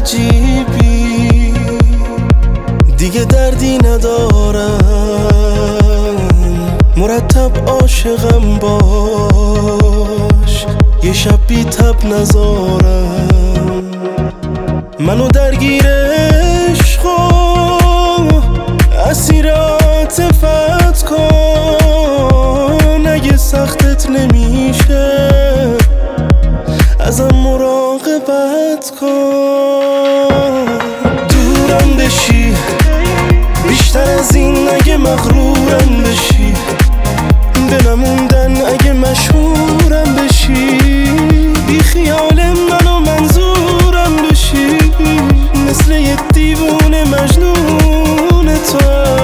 عجیبی، دیگه دردی ندارم، مرتب عاشقم باش، یه شب بی تب نذارم. منو درگیر عشق و اسیر عاطفت کن، اگه سختت نمیشه ازم مراقبت کن. دورم بشی بیشتر از این اگه مغرورم بشی، به نموندن اگه مشهورم بشی، بی خیال منو منظورم بشی، مثل یه دیوونه مجنون تو.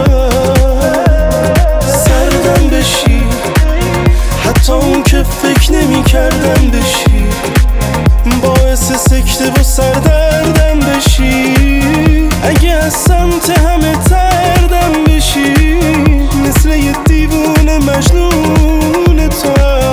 سردم بشی حتی اون که فکر نمی کردم بشی، باعث سکته و سردردم بشی، اگه از سمت همه تردم بشی، مثل یه دیوونه مجنون تو.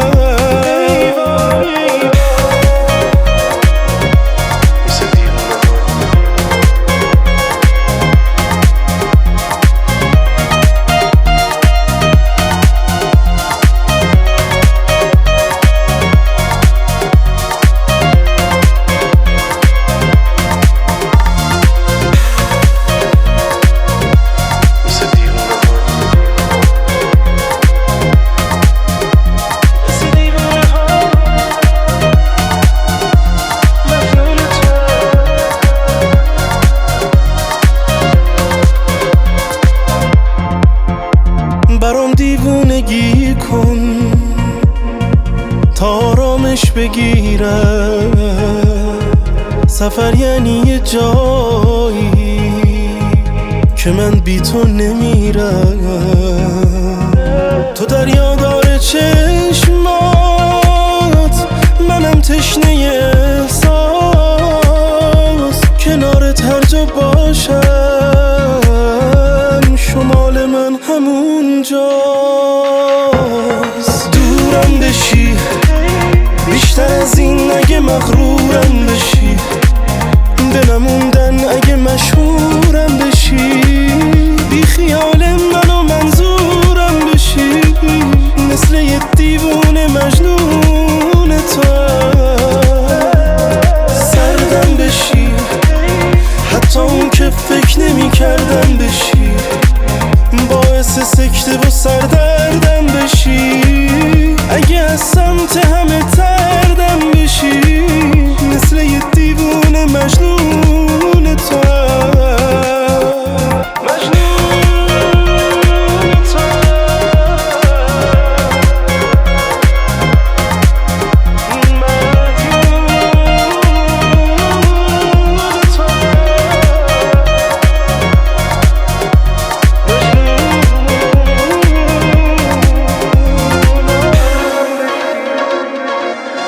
برام دیوونگی کن تا آرامش بگیرم، سفر یعنی یه جایی که من بی تو نمیرم. تو دریادار چشمات، منم تشنه احساس، کنارت هر جا باشم شمال من همون جاست. دورم بشی بیشتر از این اگه مغرورم بشی، به نموندن اگه مشهورم بشی، بی خیال منو منظورم بشی، مثل یه دیوونه مجنون تو. سردم بشی حتی اون که فکر نمی کردم بشی، باعث سکته و سردردم بشی، اگه از سمت همه تردم بشی، مثل یه دیوونه مجنون تو.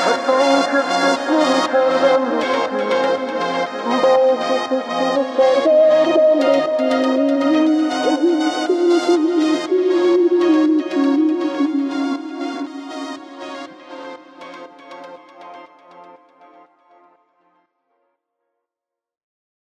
Thank you.